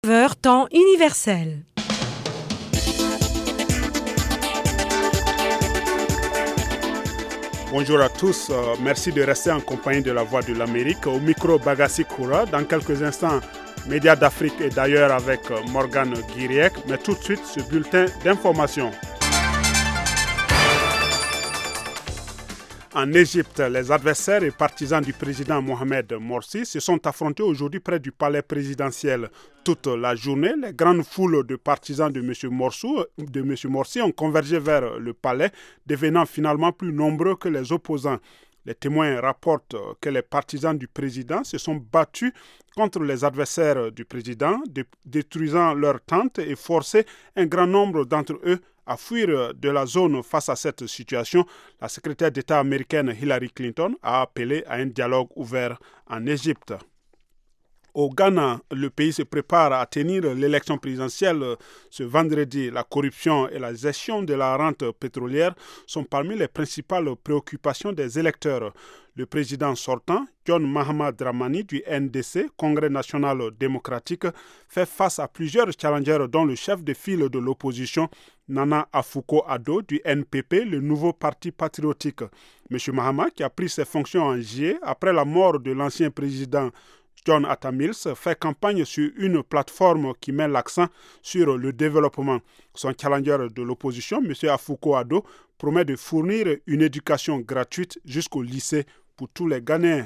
Temps universel. Bonjour à tous, merci de rester en compagnie de la Voix de l'Amérique. Au micro Bagassi Koura, dans quelques instants, Médias d'Afrique et d'ailleurs avec Morgane Guiriec, mais tout de suite ce bulletin d'information. En Égypte, les adversaires et partisans du président Mohamed Morsi se sont affrontés aujourd'hui près du palais présidentiel. Toute la journée, les grandes foules de partisans de M. Morsi ont convergé vers le palais, devenant finalement plus nombreux que les opposants. Les témoins rapportent que les partisans du président se sont battus contre les adversaires du président, détruisant leurs tentes et forcé un grand nombre d'entre eux à fuir de la zone. Face à cette situation, la secrétaire d'État américaine Hillary Clinton a appelé à un dialogue ouvert en Égypte. Au Ghana, le pays se prépare à tenir l'élection présidentielle ce vendredi. La corruption et la gestion de la rente pétrolière sont parmi les principales préoccupations des électeurs. Le président sortant, John Mahama Dramani du NDC, Congrès national démocratique, fait face à plusieurs challengers dont le chef de file de l'opposition, Nana Akufo-Addo du NPP, le nouveau parti patriotique. M. Mahama, qui a pris ses fonctions en juillet après la mort de l'ancien président John Atta Mills, fait campagne sur une plateforme qui met l'accent sur le développement. Son challenger de l'opposition, M. Akufo-Addo, promet de fournir une éducation gratuite jusqu'au lycée pour tous les Ghanéens.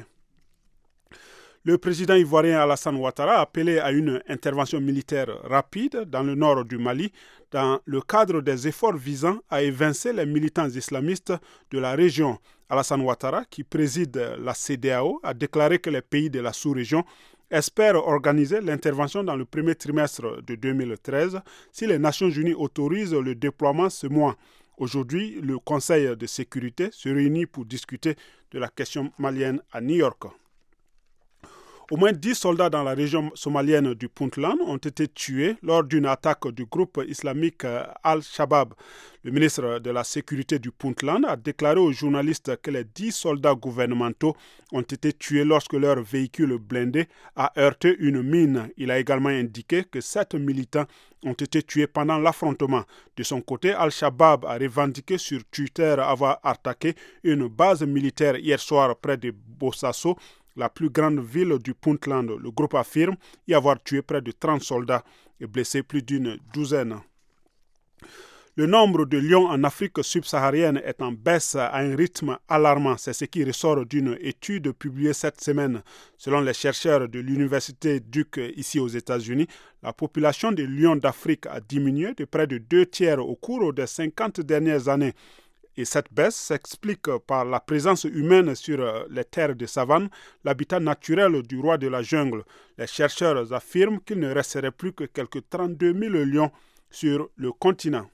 Le président ivoirien Alassane Ouattara a appelé à une intervention militaire rapide dans le nord du Mali dans le cadre des efforts visant à évincer les militants islamistes de la région. Alassane Ouattara, qui préside la CEDEAO, a déclaré que les pays de la sous-région espèrent organiser l'intervention dans le premier trimestre de 2013 si les Nations Unies autorisent le déploiement ce mois. Aujourd'hui, le Conseil de sécurité se réunit pour discuter de la question malienne à New York. Au moins 10 soldats dans la région somalienne du Puntland ont été tués lors d'une attaque du groupe islamique Al-Shabaab. Le ministre de la Sécurité du Puntland a déclaré aux journalistes que les 10 soldats gouvernementaux ont été tués lorsque leur véhicule blindé a heurté une mine. Il a également indiqué que 7 militants ont été tués pendant l'affrontement. De son côté, Al-Shabaab a revendiqué sur Twitter avoir attaqué une base militaire hier soir près de Bosaso, la plus grande ville du Puntland. Le groupe affirme y avoir tué près de 30 soldats et blessé plus d'une douzaine. Le nombre de lions en Afrique subsaharienne est en baisse à un rythme alarmant. C'est ce qui ressort d'une étude publiée cette semaine. Selon les chercheurs de l'université Duke ici aux États-Unis, la population des lions d'Afrique a diminué de près de 2/3 au cours des 50 dernières années. Et cette baisse s'explique par la présence humaine sur les terres de savane, l'habitat naturel du roi de la jungle. Les chercheurs affirment qu'il ne resterait plus que quelques 32 000 lions sur le continent.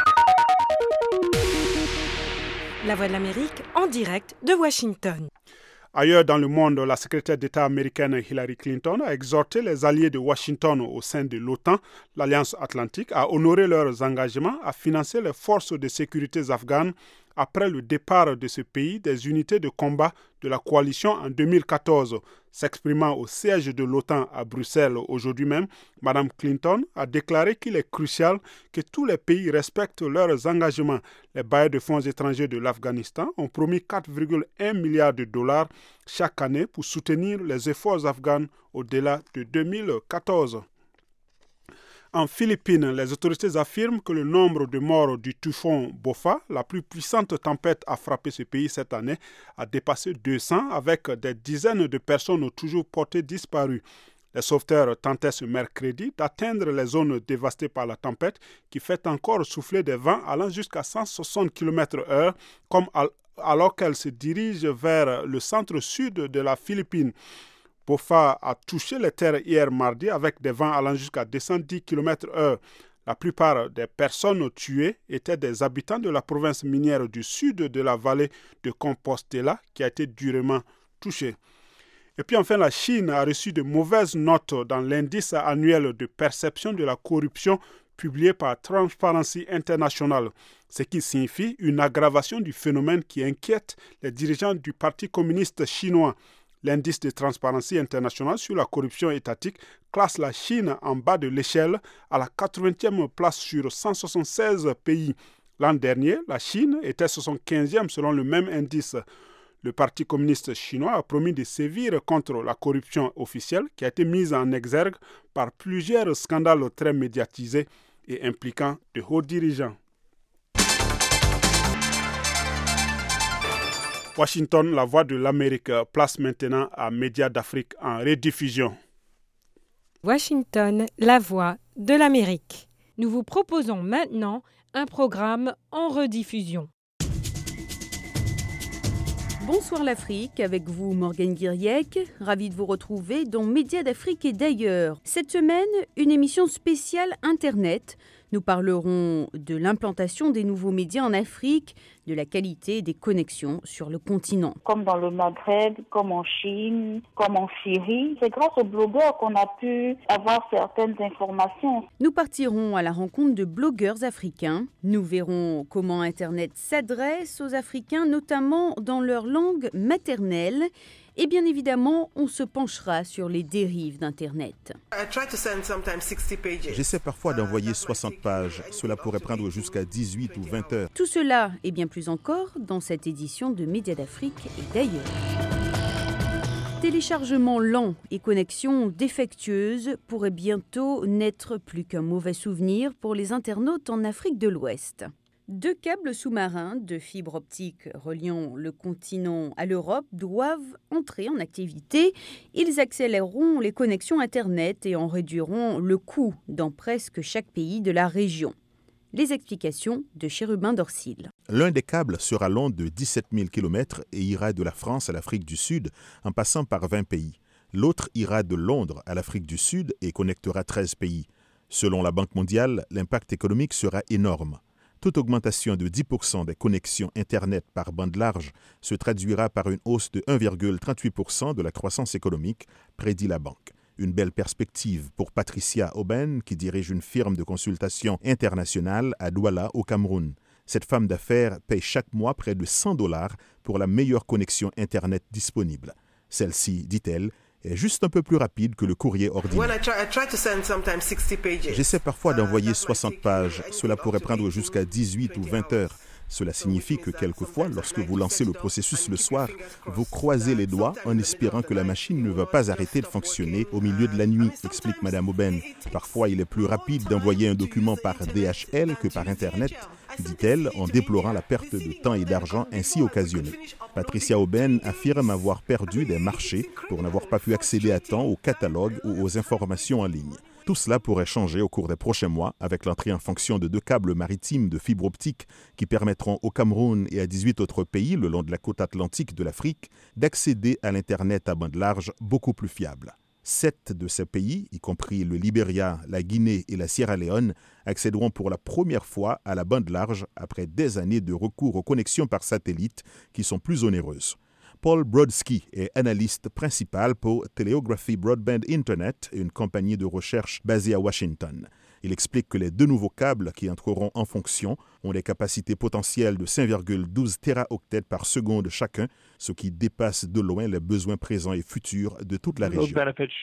La Voix de l'Amérique en direct de Washington. Ailleurs dans le monde, la secrétaire d'État américaine Hillary Clinton a exhorté les alliés de Washington au sein de l'OTAN, l'Alliance Atlantique, à honorer leurs engagements à financer les forces de sécurité afghanes après le départ de ce pays des unités de combat de la coalition en 2014. S'exprimant au siège de l'OTAN à Bruxelles aujourd'hui même, Mme Clinton a déclaré qu'il est crucial que tous les pays respectent leurs engagements. Les bailleurs de fonds étrangers de l'Afghanistan ont promis 4,1 milliards de dollars chaque année pour soutenir les efforts afghans au-delà de 2014. En Philippines, les autorités affirment que le nombre de morts du typhon Bopha, la plus puissante tempête à frapper ce pays cette année, a dépassé 200 avec des dizaines de personnes toujours portées disparues. Les sauveteurs tentaient ce mercredi d'atteindre les zones dévastées par la tempête qui fait encore souffler des vents allant jusqu'à 160 km/h alors qu'elle se dirige vers le centre-sud de la Philippine. Bopha a touché les terres hier mardi avec des vents allant jusqu'à 210 km/h. La plupart des personnes tuées étaient des habitants de la province minière du sud de la vallée de Compostela qui a été durement touchée. Et puis enfin, la Chine a reçu de mauvaises notes dans l'indice annuel de perception de la corruption publié par Transparency International, ce qui signifie une aggravation du phénomène qui inquiète les dirigeants du Parti communiste chinois. L'indice de Transparency International sur la corruption étatique classe la Chine en bas de l'échelle à la 80e place sur 176 pays. L'an dernier, la Chine était 75e selon le même indice. Le Parti communiste chinois a promis de sévir contre la corruption officielle qui a été mise en exergue par plusieurs scandales très médiatisés et impliquant de hauts dirigeants. Washington, la voix de l'Amérique, place maintenant à Médias d'Afrique en rediffusion. Washington, la voix de l'Amérique. Nous vous proposons maintenant un programme en rediffusion. Bonsoir l'Afrique, avec vous Morgane Guiriec, ravie de vous retrouver dans Médias d'Afrique et d'ailleurs. Cette semaine, une émission spéciale Internet. Nous parlerons de l'implantation des nouveaux médias en Afrique, de la qualité des connexions sur le continent. Comme dans le Maghreb, comme en Chine, comme en Syrie, c'est grâce aux blogueurs qu'on a pu avoir certaines informations. Nous partirons à la rencontre de blogueurs africains. Nous verrons comment Internet s'adresse aux Africains, notamment dans leur langue maternelle. Et bien évidemment, on se penchera sur les dérives d'Internet. J'essaie parfois d'envoyer 60 pages. Cela pourrait prendre jusqu'à 18 ou 20 heures. Tout cela et bien plus encore dans cette édition de Médias d'Afrique et d'ailleurs. Téléchargement lent et connexion défectueuse pourraient bientôt n'être plus qu'un mauvais souvenir pour les internautes en Afrique de l'Ouest. 2 câbles sous-marins de fibre optique reliant le continent à l'Europe doivent entrer en activité. Ils accéléreront les connexions Internet et en réduiront le coût dans presque chaque pays de la région. Les explications de Chérubin Dorsil. L'un des câbles sera long de 17 000 km et ira de la France à l'Afrique du Sud en passant par 20 pays. L'autre ira de Londres à l'Afrique du Sud et connectera 13 pays. Selon la Banque mondiale, l'impact économique sera énorme. Toute augmentation de 10% des connexions Internet par bande large se traduira par une hausse de 1,38% de la croissance économique, prédit la banque. Une belle perspective pour Patricia Oben, qui dirige une firme de consultation internationale à Douala, au Cameroun. Cette femme d'affaires paye chaque mois près de $100 pour la meilleure connexion Internet disponible. Celle-ci, dit-elle, est juste un peu plus rapide que le courrier ordinaire. J'essaie parfois d'envoyer 60 pages. Cela pourrait prendre jusqu'à 18 ou 20 heures. Cela signifie que quelquefois, lorsque vous lancez le processus le soir, vous croisez les doigts en espérant que la machine ne va pas arrêter de fonctionner au milieu de la nuit, explique Mme Oben. Parfois, il est plus rapide d'envoyer un document par DHL que par Internet, dit-elle, en déplorant la perte de temps et d'argent ainsi occasionnée. Patricia Oben affirme avoir perdu des marchés pour n'avoir pas pu accéder à temps aux catalogues ou aux informations en ligne. Tout cela pourrait changer au cours des prochains mois avec l'entrée en fonction de 2 câbles maritimes de fibre optique qui permettront au Cameroun et à 18 autres pays le long de la côte atlantique de l'Afrique d'accéder à l'Internet à bande large beaucoup plus fiable. 7 de ces pays, y compris le Libéria, la Guinée et la Sierra Leone, accéderont pour la première fois à la bande large après des années de recours aux connexions par satellite qui sont plus onéreuses. Paul Brodsky est analyste principal pour Teleography Broadband Internet, une compagnie de recherche basée à Washington. Il explique que les 2 nouveaux câbles qui entreront en fonction ont des capacités potentielles de 5,12 téraoctets par seconde chacun, ce qui dépasse de loin les besoins présents et futurs de toute la région.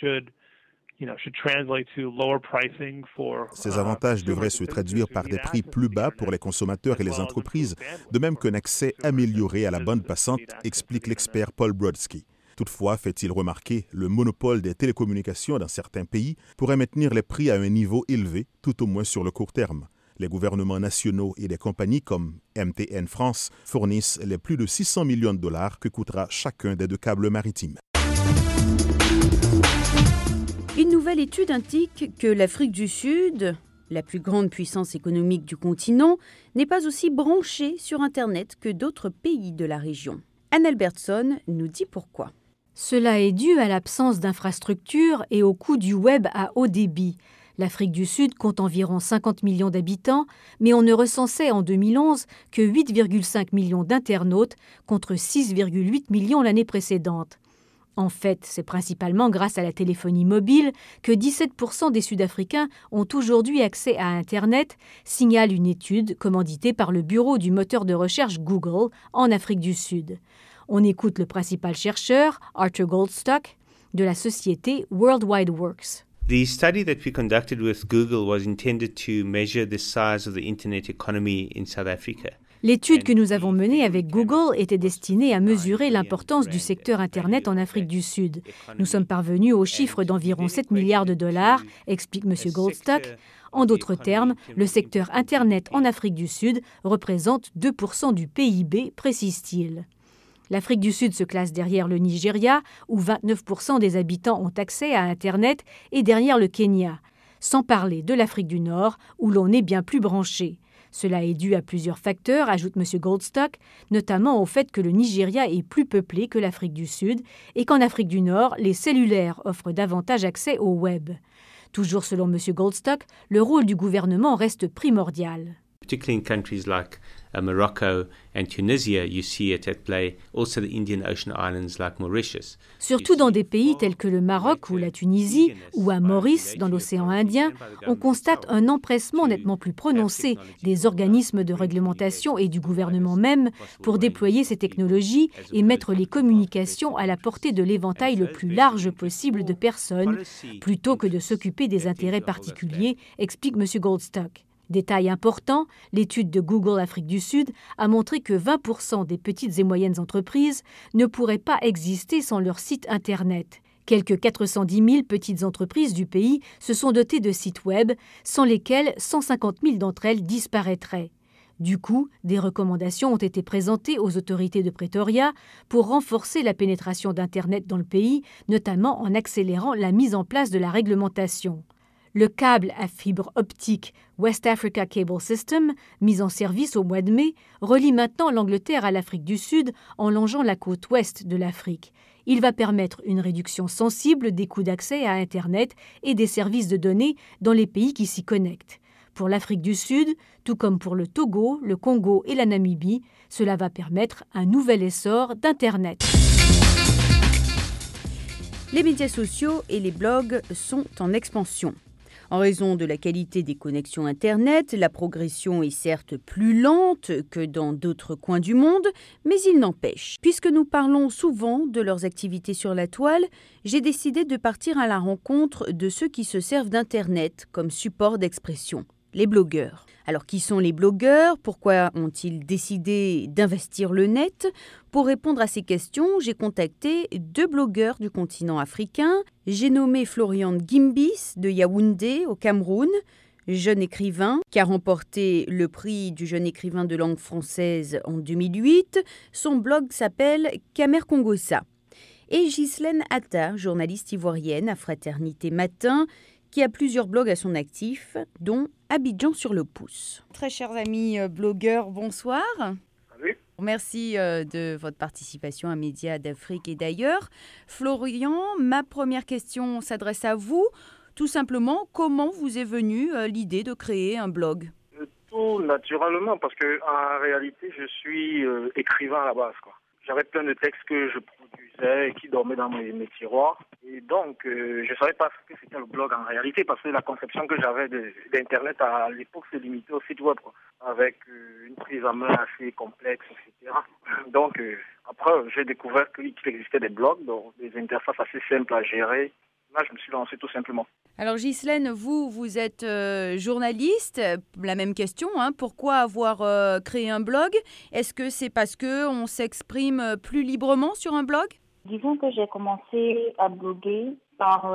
Ces avantages devraient se traduire par des prix plus bas pour les consommateurs et les entreprises, de même qu'un accès amélioré à la bande passante, explique l'expert Paul Brodsky. Toutefois, fait-il remarquer, le monopole des télécommunications dans certains pays pourrait maintenir les prix à un niveau élevé, tout au moins sur le court terme. Les gouvernements nationaux et des compagnies comme MTN France fournissent les plus de 600 millions de dollars que coûtera chacun des 2 câbles maritimes. Une nouvelle étude indique que l'Afrique du Sud, la plus grande puissance économique du continent, n'est pas aussi branchée sur Internet que d'autres pays de la région. Anne Albertson nous dit pourquoi. Cela est dû à l'absence d'infrastructures et au coût du web à haut débit. L'Afrique du Sud compte environ 50 millions d'habitants, mais on ne recensait en 2011 que 8,5 millions d'internautes contre 6,8 millions l'année précédente. En fait, c'est principalement grâce à la téléphonie mobile que 17% des Sud-Africains ont aujourd'hui accès à Internet, signale une étude commanditée par le bureau du moteur de recherche Google en Afrique du Sud. On écoute le principal chercheur, Arthur Goldstock, de la société World Wide Works. The study that we conducted with Google was intended to measure the size of the internet economy in South Africa. L'étude que nous avons menée avec Google était destinée à mesurer l'importance du secteur Internet en Afrique du Sud. Nous sommes parvenus au chiffre d'environ 7 milliards de dollars, explique M. Goldstock. En d'autres termes, le secteur Internet en Afrique du Sud représente 2% du PIB, précise-t-il. L'Afrique du Sud se classe derrière le Nigeria, où 29% des habitants ont accès à Internet, et derrière le Kenya. Sans parler de l'Afrique du Nord, où l'on est bien plus branché. Cela est dû à plusieurs facteurs, ajoute M. Goldstock, notamment au fait que le Nigeria est plus peuplé que l'Afrique du Sud et qu'en Afrique du Nord, les cellulaires offrent davantage accès au web. Toujours selon M. Goldstock, le rôle du gouvernement reste primordial. Particularly in countries like Morocco and Tunisia, you see it at play. Also the Indian Ocean islands like Mauritius. Surtout dans des pays tels que le Maroc ou la Tunisie, ou à Maurice, dans l'océan Indien, on constate un empressement nettement plus prononcé des organismes de réglementation et du gouvernement même pour déployer ces technologies et mettre les communications à la portée de l'éventail le plus large possible de personnes, plutôt que de s'occuper des intérêts particuliers, explique M. Goldstock. Détail important, l'étude de Google Afrique du Sud a montré que 20% des petites et moyennes entreprises ne pourraient pas exister sans leur site Internet. Quelques 410 000 petites entreprises du pays se sont dotées de sites web, sans lesquels 150 000 d'entre elles disparaîtraient. Du coup, des recommandations ont été présentées aux autorités de Pretoria pour renforcer la pénétration d'Internet dans le pays, notamment en accélérant la mise en place de la réglementation. Le câble à fibre optique West Africa Cable System, mis en service au mois de mai, relie maintenant l'Angleterre à l'Afrique du Sud en longeant la côte ouest de l'Afrique. Il va permettre une réduction sensible des coûts d'accès à Internet et des services de données dans les pays qui s'y connectent. Pour l'Afrique du Sud, tout comme pour le Togo, le Congo et la Namibie, cela va permettre un nouvel essor d'Internet. Les médias sociaux et les blogs sont en expansion. En raison de la qualité des connexions Internet, la progression est certes plus lente que dans d'autres coins du monde, mais il n'empêche. Puisque nous parlons souvent de leurs activités sur la toile, j'ai décidé de partir à la rencontre de ceux qui se servent d'Internet comme support d'expression, les blogueurs. Alors, qui sont les blogueurs? Pourquoi ont-ils décidé d'investir le net? Pour répondre à ces questions, j'ai contacté 2 blogueurs du continent africain. J'ai nommé Florian Gimbis de Yaoundé, au Cameroun, jeune écrivain qui a remporté le prix du jeune écrivain de langue française en 2008. Son blog s'appelle Kamer Kongossa. Et Ghislaine Atta, journaliste ivoirienne à Fraternité Matin, qui a plusieurs blogs à son actif, dont Abidjan sur le pouce. Très chers amis blogueurs, bonsoir. Salut. Merci de votre participation à Médias d'Afrique et d'ailleurs. Florian, ma première question s'adresse à vous. Tout simplement, comment vous est venue l'idée de créer un blog? Tout naturellement, parce qu'en réalité, je suis écrivain à la base, quoi. J'avais plein de textes que je produisais et qui dormaient dans mes tiroirs. Et donc, je ne savais pas ce que c'était le blog en réalité, parce que la conception que j'avais d'Internet à l'époque se limitait au site web, quoi, avec une prise en main assez complexe, etc. Donc, après, j'ai découvert qu'il existait des blogs, donc des interfaces assez simples à gérer. Là, je me suis lancé tout simplement. Alors Ghislaine, vous êtes journaliste. La même question, pourquoi avoir créé un blog? Est-ce que c'est parce qu'on s'exprime plus librement sur un blog? Disons que j'ai commencé à bloguer par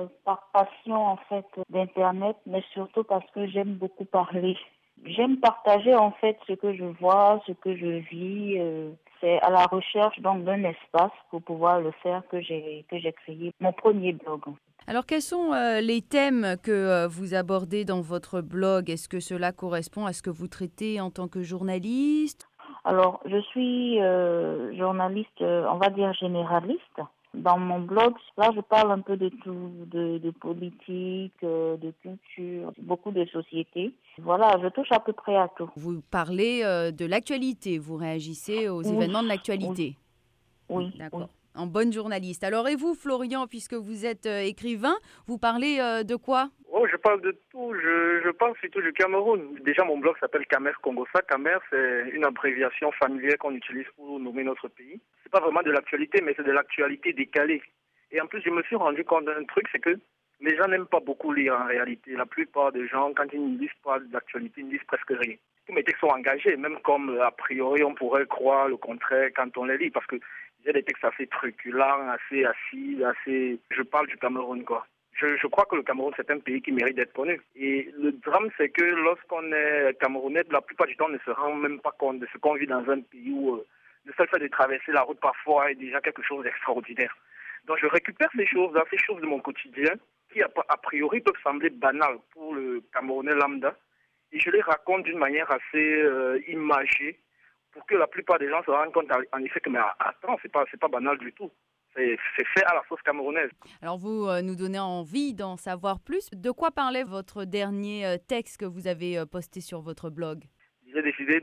passion en fait d'Internet, mais surtout parce que j'aime beaucoup parler. J'aime partager en fait ce que je vois, ce que je vis. C'est à la recherche donc d'un espace pour pouvoir le faire que j'ai créé mon premier blog. Alors quels sont les thèmes que vous abordez dans votre blog? Est-ce que cela correspond à ce que vous traitez en tant que journaliste? Alors je suis journaliste, on va dire généraliste. Dans mon blog, là, je parle un peu de tout, de politique, de culture, beaucoup de société. Voilà, je touche à peu près à tout. Vous parlez de l'actualité, vous réagissez aux événements de l'actualité. Oui. D'accord. Oui. En bonne journaliste. Alors et vous, Florian, puisque vous êtes écrivain, vous parlez de quoi? Oh, je parle de tout. Je parle surtout du Cameroun. Déjà, mon blog s'appelle Kamer Kongossa. Kamer, c'est une abréviation familière qu'on utilise pour nommer notre pays. C'est pas vraiment de l'actualité, mais c'est de l'actualité décalée. Et en plus, je me suis rendu compte d'un truc, c'est que Les gens n'aiment pas beaucoup lire en réalité. La plupart des gens, quand ils ne lisent pas d'actualité, ils ne lisent presque rien. Tous mes textes sont engagés, même comme a priori on pourrait croire le contraire quand on les lit, parce que j'ai des textes assez truculents, assez acides, assez... Je parle du Cameroun, quoi. Je crois que le Cameroun, c'est un pays qui mérite d'être connu. Et le drame, c'est que lorsqu'on est Camerounais, la plupart du temps, on ne se rend même pas compte de ce qu'on vit dans un pays où le seul fait de traverser la route parfois est déjà quelque chose d'extraordinaire. Donc je récupère ces choses-là, ces choses de mon quotidien, qui a priori peuvent sembler banales pour le Camerounais lambda, et je les raconte d'une manière assez imagée pour que la plupart des gens se rendent compte en effet que mais attends, c'est pas banal du tout. C'est fait à la sauce camerounaise. Alors vous nous donnez envie d'en savoir plus. De quoi parlait votre dernier texte que vous avez posté sur votre blog? J'ai décidé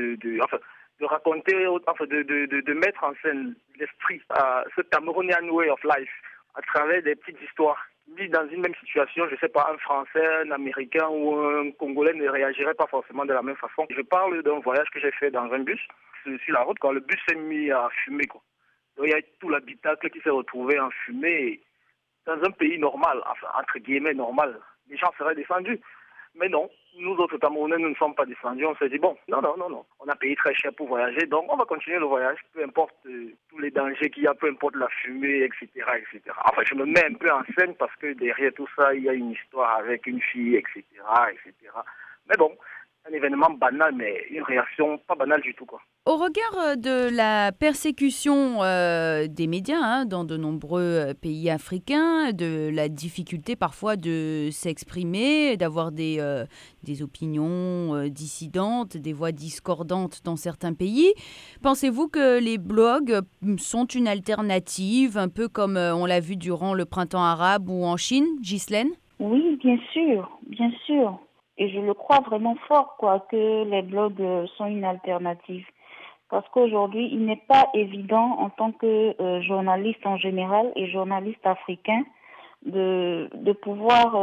de raconter, de mettre en scène l'esprit, ce Camerounian way of life, à travers des petites histoires. Dans une même situation, je ne sais pas, un Français, un Américain ou un Congolais ne réagirait pas forcément de la même façon. Je parle d'un voyage que j'ai fait dans un bus, sur la route, quand le bus s'est mis à fumer, quoi. Donc, il y a tout l'habitacle qui s'est retrouvé en fumée. Dans un pays normal, enfin, entre guillemets normal, les gens seraient descendus. Mais non, nous autres Camerounais, nous ne sommes pas descendus. On s'est dit, bon, non. On a payé très cher pour voyager, donc on va continuer le voyage, peu importe tous les dangers qu'il y a, peu importe la fumée, etc., etc. Enfin, je me mets un peu en scène parce que derrière tout ça, il y a une histoire avec une fille, etc., etc. Mais bon, un événement banal, mais une réaction pas banale du tout, quoi. Au regard de la persécution des médias dans de nombreux pays africains, de la difficulté parfois de s'exprimer, d'avoir des opinions dissidentes, des voix discordantes dans certains pays, pensez-vous que les blogs sont une alternative, un peu comme on l'a vu durant le printemps arabe ou en Chine, Ghislaine? Oui, bien sûr. Et je le crois vraiment fort, que les blogs sont une alternative. Parce qu'aujourd'hui, il n'est pas évident en tant que journaliste en général et journaliste africain de pouvoir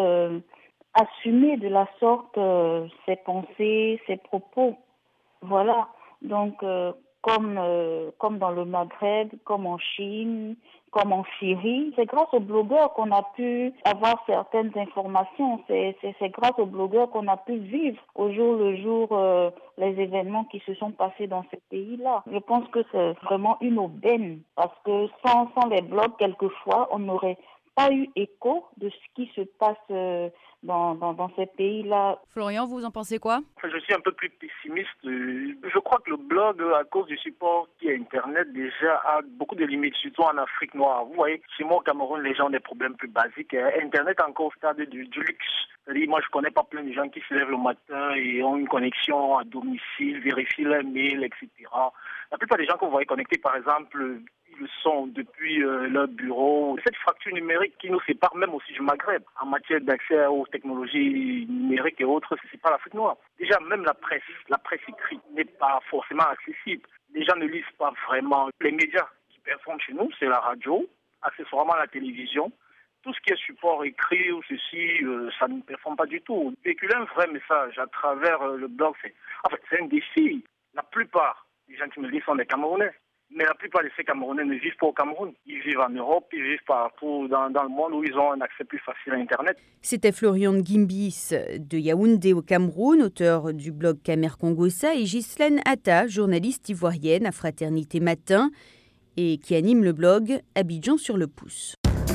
assumer de la sorte ses pensées, ses propos. Voilà. Donc, comme dans le Maghreb, comme en Chine, comme en Syrie, c'est grâce aux blogueurs qu'on a pu avoir certaines informations. C'est grâce aux blogueurs qu'on a pu vivre au jour le jour les événements qui se sont passés dans ces pays-là. Je pense que c'est vraiment une aubaine parce que sans les blogs, quelquefois, on n'aurait pas eu écho de ce qui se passe dans ces pays-là. Florian, vous en pensez quoi? Je suis un peu plus pessimiste. Je crois que le blog, à cause du support qui est Internet, déjà a beaucoup de limites, surtout en Afrique noire. Vous voyez, chez moi au Cameroun, les gens ont des problèmes plus basiques. Internet est encore au stade du luxe. C'est-à-dire, moi, je connais pas plein de gens qui se lèvent le matin et ont une connexion à domicile, vérifient leurs mails, etc. La plupart des gens que vous voyez connectés, par exemple, ils le sont depuis leur bureau. Cette fracture numérique qui nous sépare même aussi du Maghreb en matière d'accès aux technologies numériques et autres, c'est pas l'Afrique noire. Déjà, même la presse écrite n'est pas forcément accessible. Les gens ne lisent pas vraiment. Les médias qui performent chez nous, c'est la radio, accessoirement la télévision. Tout ce qui est support écrit ou ceci, ça ne performe pas du tout. Véhiculer un vrai message à travers le blog, c'est un défi. La plupart des gens qui me lisent sont des Camerounais. Mais la plupart de ces Camerounais ne vivent pas au Cameroun. Ils vivent en Europe, ils vivent partout dans le monde où ils ont un accès plus facile à Internet. C'était Florian Ngimbis de Yaoundé au Cameroun, auteur du blog Camer Congossa, et Ghislaine Atta, journaliste ivoirienne à Fraternité Matin et qui anime le blog Abidjan sur le pouce.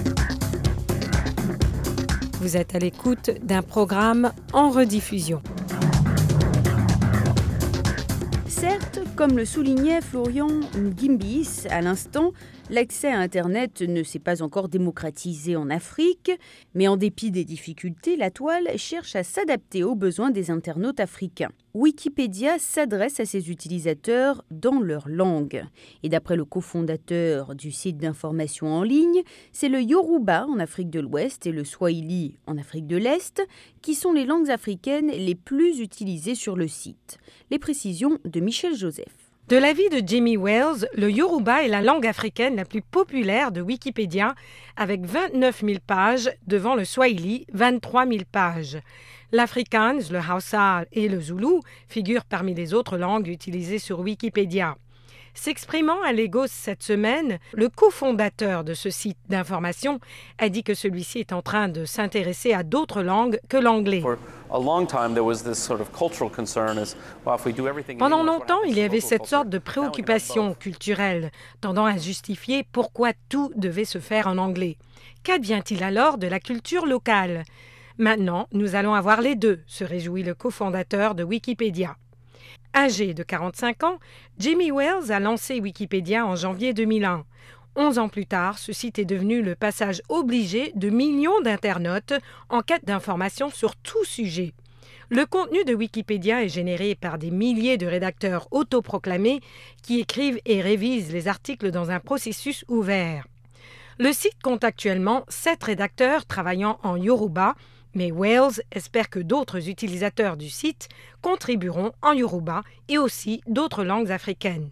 Vous êtes à l'écoute d'un programme en rediffusion. Certes, comme le soulignait Florian Ngimbis à l'instant, l'accès à Internet ne s'est pas encore démocratisé en Afrique, mais en dépit des difficultés, la toile cherche à s'adapter aux besoins des internautes africains. Wikipédia s'adresse à ses utilisateurs dans leur langue. Et d'après le cofondateur du site d'information en ligne, c'est le Yoruba en Afrique de l'Ouest et le Swahili en Afrique de l'Est qui sont les langues africaines les plus utilisées sur le site. Les précisions de Michel Joseph. De l'avis de Jamie Wells, le Yoruba est la langue africaine la plus populaire de Wikipédia, avec 29 000 pages devant le Swahili, 23 000 pages. L'Afrikaans, le Hausa et le Zulu figurent parmi les autres langues utilisées sur Wikipédia. S'exprimant à Lagos cette semaine, le cofondateur de ce site d'information a dit que celui-ci est en train de s'intéresser à d'autres langues que l'anglais. Pendant longtemps, il y avait cette sorte de préoccupation culturelle, tendant à justifier pourquoi tout devait se faire en anglais. Qu'advient-il alors de la culture locale ? Maintenant, nous allons avoir les deux, se réjouit le cofondateur de Wikipédia. Âgé de 45 ans, Jimmy Wales a lancé Wikipédia en janvier 2001. 11 ans plus tard, ce site est devenu le passage obligé de millions d'internautes en quête d'informations sur tout sujet. Le contenu de Wikipédia est généré par des milliers de rédacteurs autoproclamés qui écrivent et révisent les articles dans un processus ouvert. Le site compte actuellement 7 rédacteurs travaillant en Yoruba, mais Wales espère que d'autres utilisateurs du site contribueront en Yoruba et aussi d'autres langues africaines.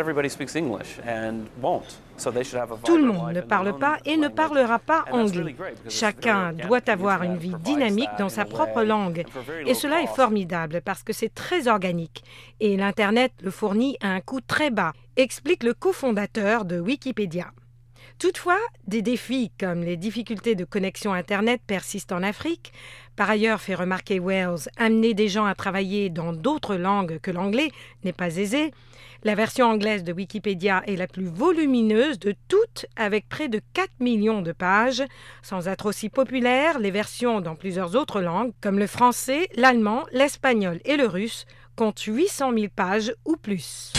Tout le monde ne parle pas et ne parlera pas anglais. Chacun doit avoir une vie dynamique dans sa propre langue. Et cela est formidable parce que c'est très organique. Et l'Internet le fournit à un coût très bas, explique le cofondateur de Wikipédia. Toutefois, des défis comme les difficultés de connexion Internet persistent en Afrique. Par ailleurs, fait remarquer Wales, amener des gens à travailler dans d'autres langues que l'anglais n'est pas aisé. La version anglaise de Wikipédia est la plus volumineuse de toutes, avec près de 4 millions de pages. Sans être aussi populaire, les versions dans plusieurs autres langues, comme le français, l'allemand, l'espagnol et le russe, comptent 800 000 pages ou plus.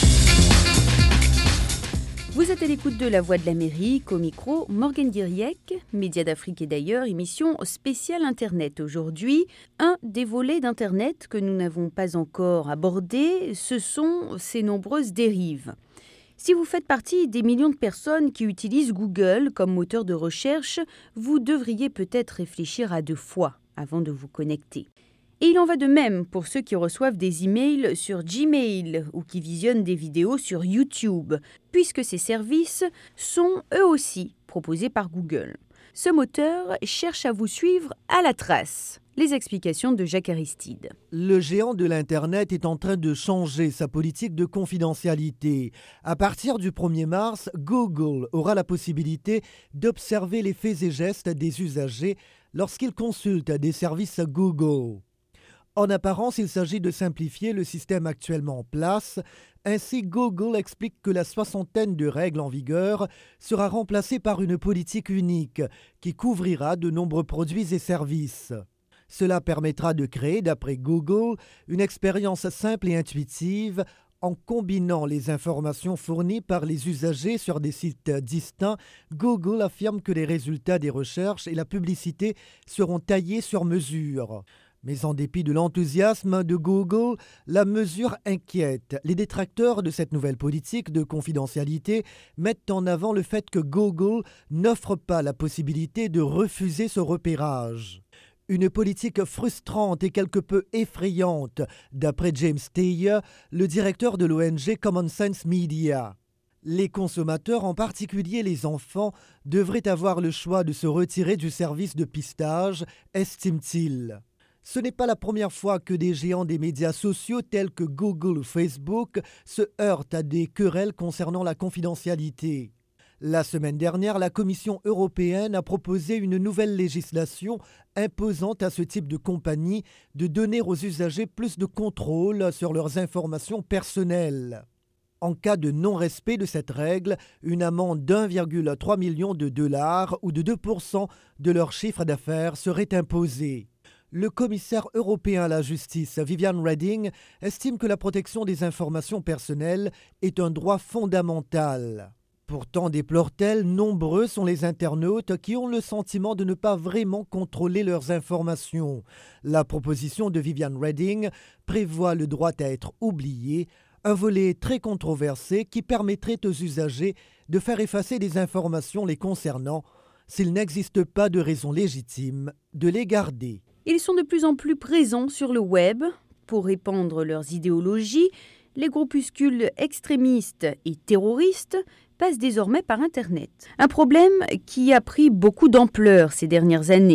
Vous êtes à l'écoute de La Voix de l'Amérique, au micro Morgane Diriec, Médias d'Afrique et d'ailleurs, émission spéciale Internet aujourd'hui. Un des volets d'Internet que nous n'avons pas encore abordé, ce sont ses nombreuses dérives. Si vous faites partie des millions de personnes qui utilisent Google comme moteur de recherche, vous devriez peut-être réfléchir à 2 fois avant de vous connecter. Et il en va de même pour ceux qui reçoivent des emails sur Gmail ou qui visionnent des vidéos sur YouTube, puisque ces services sont eux aussi proposés par Google. Ce moteur cherche à vous suivre à la trace. Les explications de Jacques Aristide. Le géant de l'Internet est en train de changer sa politique de confidentialité. À partir du 1er mars, Google aura la possibilité d'observer les faits et gestes des usagers lorsqu'ils consultent des services Google. En apparence, il s'agit de simplifier le système actuellement en place. Ainsi, Google explique que la 60aine de règles en vigueur sera remplacée par une politique unique qui couvrira de nombreux produits et services. Cela permettra de créer, d'après Google, une expérience simple et intuitive en combinant les informations fournies par les usagers sur des sites distincts. Google affirme que les résultats des recherches et la publicité seront taillés sur mesure. Mais en dépit de l'enthousiasme de Google, la mesure inquiète. Les détracteurs de cette nouvelle politique de confidentialité mettent en avant le fait que Google n'offre pas la possibilité de refuser ce repérage. Une politique frustrante et quelque peu effrayante, d'après James Steyer, le directeur de l'ONG Common Sense Media. Les consommateurs, en particulier les enfants, devraient avoir le choix de se retirer du service de pistage, estime-t-il. Ce n'est pas la première fois que des géants des médias sociaux tels que Google ou Facebook se heurtent à des querelles concernant la confidentialité. La semaine dernière, la Commission européenne a proposé une nouvelle législation imposant à ce type de compagnie de donner aux usagers plus de contrôle sur leurs informations personnelles. En cas de non-respect de cette règle, une amende d'1,3 million de dollars ou de 2% de leur chiffre d'affaires serait imposée. Le commissaire européen à la justice, Viviane Reding, estime que la protection des informations personnelles est un droit fondamental. Pourtant, déplore-t-elle, nombreux sont les internautes qui ont le sentiment de ne pas vraiment contrôler leurs informations. La proposition de Viviane Reding prévoit le droit à être oublié, un volet très controversé qui permettrait aux usagers de faire effacer des informations les concernant s'il n'existe pas de raison légitime de les garder. Ils sont de plus en plus présents sur le web pour répandre leurs idéologies. Les groupuscules extrémistes et terroristes passent désormais par Internet. Un problème qui a pris beaucoup d'ampleur ces dernières années.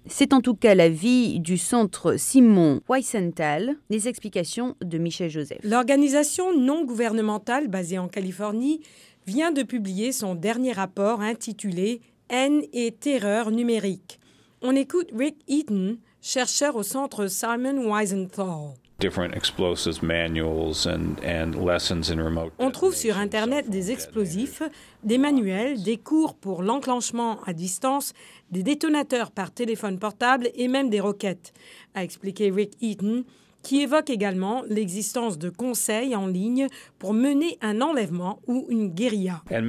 C'est en tout cas l'avis du centre Simon Wiesenthal. Les explications de Michel Joseph. L'organisation non gouvernementale basée en Californie vient de publier son dernier rapport intitulé « Haine et terreur numérique ». On écoute Rick Eaton, chercheur au centre Simon Wiesenthal. On trouve sur Internet des explosifs, des manuels, des cours pour l'enclenchement à distance, des détonateurs par téléphone portable et même des roquettes, a expliqué Rick Eaton, qui évoque également l'existence de conseils en ligne pour mener un enlèvement ou une guérilla. Il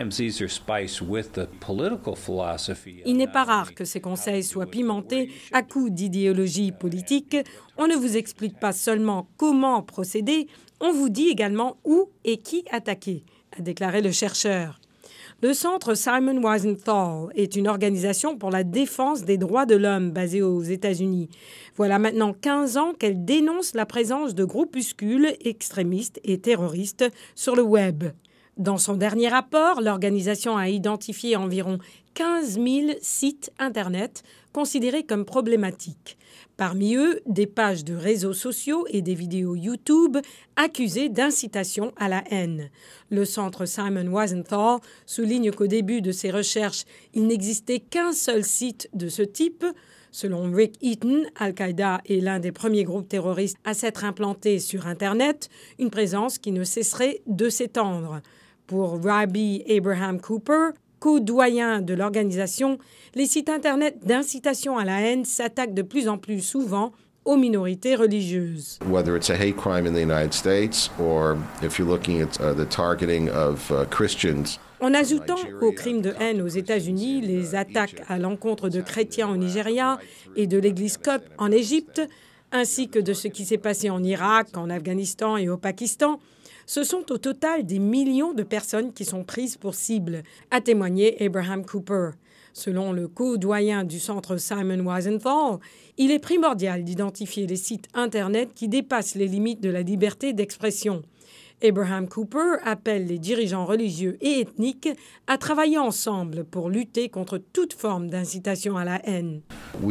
n'est pas rare que ces conseils soient pimentés à coups d'idéologie politique. On ne vous explique pas seulement comment procéder, on vous dit également où et qui attaquer, a déclaré le chercheur. Le centre Simon Wiesenthal est une organisation pour la défense des droits de l'homme basée aux États-Unis. Voilà maintenant 15 ans qu'elle dénonce la présence de groupuscules extrémistes et terroristes sur le web. Dans son dernier rapport, l'organisation a identifié environ 15 000 sites Internet considérés comme problématiques. Parmi eux, des pages de réseaux sociaux et des vidéos YouTube accusées d'incitation à la haine. Le centre Simon Wiesenthal souligne qu'au début de ses recherches, il n'existait qu'un seul site de ce type. Selon Rick Eaton, Al-Qaïda est l'un des premiers groupes terroristes à s'être implanté sur Internet, une présence qui ne cesserait de s'étendre. Pour Rabbi Abraham Cooper, co-doyen de l'organisation, les sites Internet d'incitation à la haine s'attaquent de plus en plus souvent aux minorités religieuses. Whether it's a hate crime in the United States or if you're looking at the targeting of Christians. En ajoutant aux crimes de haine aux États-Unis les attaques à l'encontre de chrétiens au Nigeria et de l'église copte en Égypte, ainsi que de ce qui s'est passé en Irak, en Afghanistan et au Pakistan, ce sont au total des millions de personnes qui sont prises pour cible, a témoigné Abraham Cooper. Selon le co-doyen du centre Simon Wiesenthal, il est primordial d'identifier les sites Internet qui dépassent les limites de la liberté d'expression. Abraham Cooper appelle les dirigeants religieux et ethniques à travailler ensemble pour lutter contre toute forme d'incitation à la haine.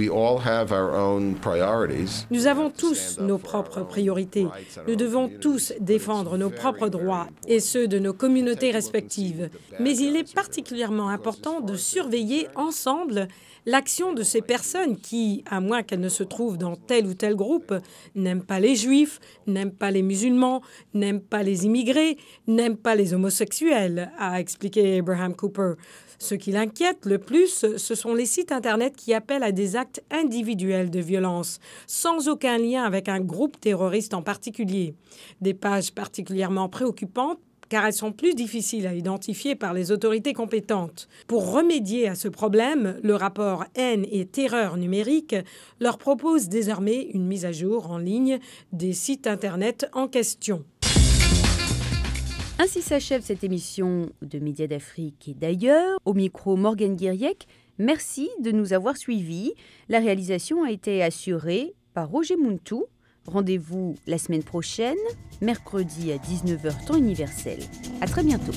Nous avons tous nos propres priorités. Nous devons tous défendre nos propres droits et ceux de nos communautés respectives. Mais il est particulièrement important de surveiller ensemble l'action de ces personnes qui, à moins qu'elles ne se trouvent dans tel ou tel groupe, n'aiment pas les juifs, n'aiment pas les musulmans, n'aiment pas les immigrés, n'aiment pas les homosexuels, a expliqué Abraham Cooper. Ce qui l'inquiète le plus, ce sont les sites Internet qui appellent à des actes individuels de violence, sans aucun lien avec un groupe terroriste en particulier. Des pages particulièrement préoccupantes, car elles sont plus difficiles à identifier par les autorités compétentes. Pour remédier à ce problème, le rapport Haine et terreur numérique leur propose désormais une mise à jour en ligne des sites Internet en question. Ainsi s'achève cette émission de Médias d'Afrique et d'ailleurs. Au micro, Morgane Guiriec, merci de nous avoir suivis. La réalisation a été assurée par Roger Mountou. Rendez-vous la semaine prochaine, mercredi à 19h temps universel. À très bientôt.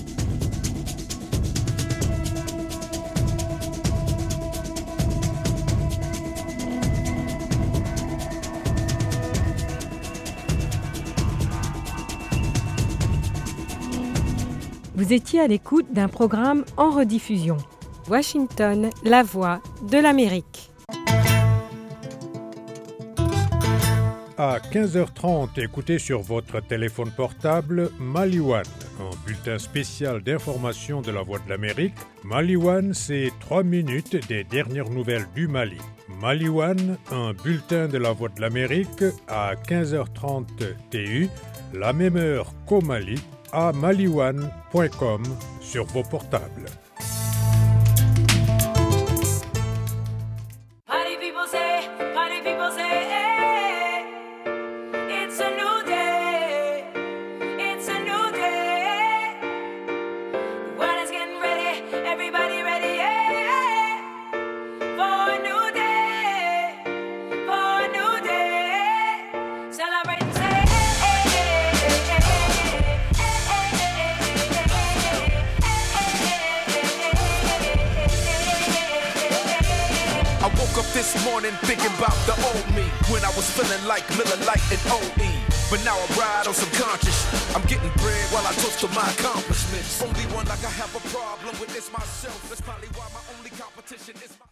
Vous étiez à l'écoute d'un programme en rediffusion. Washington, la voix de l'Amérique. À 15h30, écoutez sur votre téléphone portable Mali One, un bulletin spécial d'information de la Voix de l'Amérique. Mali One, c'est 3 minutes des dernières nouvelles du Mali. Mali One, un bulletin de la Voix de l'Amérique à 15h30 TU, la même heure qu'au Mali, à malione.com sur vos portables. up this morning thinking about the old me, when I was feeling like Miller Lite and OE. But now I ride on subconscious. I'm getting bread while I toast to my accomplishments. Only one like I have a problem with is myself. That's probably why my only competition is my